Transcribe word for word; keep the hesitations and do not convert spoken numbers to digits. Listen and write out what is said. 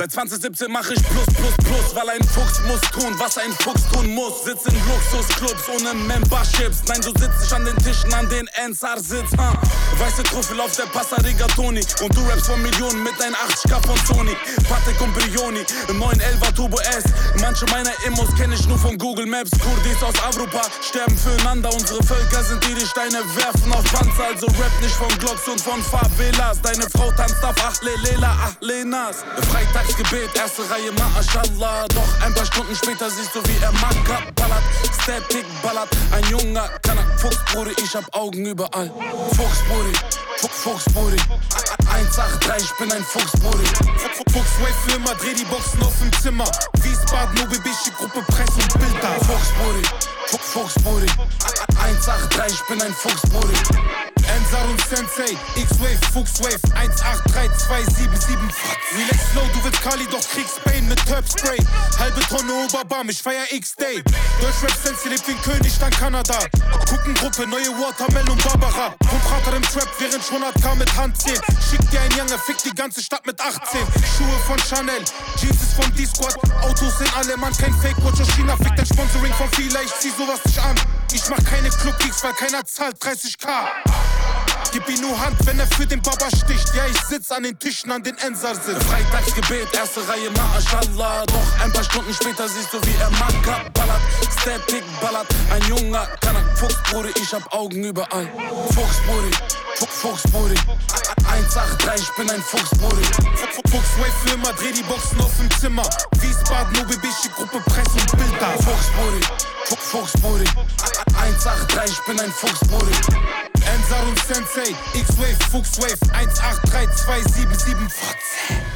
Seit zwanzig siebzehn mach ich plus, plus, plus, weil ein Fuchs muss tun, was ein Fuchs tun muss. Sitz in Luxusclubs ohne Memberships. Nein, du sitzt nicht an den Tischen, an den Ensar sitzt. Uh. Weiße Trüffel auf der Pasta Rigatoni. Und du rappst von Millionen mit deinen achtzig von Sony. Patek und Brioni, im neuen Elva Turbo S. Manche meiner Immos kenn ich nur von Google Maps. Kurdis aus Avrupa sterben füreinander. Unsere Völker sind die, die Steine werfen auf Panzer. Also rap nicht von Glocks und von Favelas. Deine Frau tanzt auf Achlelela, Achlenas. Freitagsgebet, erste Reihe, Ma'ashallah. Doch ein paar Stunden später siehst du, wie er Maka ballert. Static ballert, ein junger Kanak. Fuchsbrudi, ich hab Augen überall. Fuchsbrudi, Fuchsbrudi. eins acht drei, ich bin ein Fuchsbrudi. Fuchswave-Flimmer, dreh die Boxen auf dem Zimmer. Wiesbaden, Nobelbischi, Gruppe, Press und Bilder. Fuchsbrudi, Fuchsbrudi. eins acht drei, ich bin ein Fuchsbrudi. Ensar und Sensei, X-Wave, Fuchswave, eins acht drei zwei sieben sieben. Relax slow, du willst Kali, doch kriegst Pain mit Turpspray. Halbe Tonne Oberbam, ich feier X-Day. Deutschrap Sensei lebt wie ein König, dann Kanada. Guckengruppe, neue Watermelon, Barbara. Kontrater im Trap, während schon H K mit Handzählen. Schick dir ein Junge, fick die ganze Stadt mit achtzehn. Schuhe von Chanel, Jeans ist von D-Squad. Autos in Alemann, kein Fake-Watch aus China. Fick dein Sponsoring von Fila, ich zieh sowas nicht an. Ich mach keine Club-Gigs, weil keiner zahlt dreißig K. Gib ihm nur Hand, wenn er für den Baba sticht. Ja, ich sitz an den Tischen, an den Ensar sitzt. Freitagsgebet, erste Reihe, Ma'ashallah. Doch ein paar Stunden später siehst du, wie er Maka ballert. Static ballert, ein junger Kanak. Fuchsbrudi, ich hab Augen überall. Fuchsbrudi, Fuchsbrudi. eins acht drei, ich bin ein Fuchsbrudi. Fuchswave-Flimmer, dreh die Boxen auf dem Zimmer. Wiesbaden, Nobelbischi, Gruppe, Press und Bilder. Fuchsbrudi, Fuchsbrudi. eins acht drei, ich bin ein Fuchsbrudi. Ensar und Sensei, X-Wave, Fuchswave, eins acht drei zwei sieben sieben.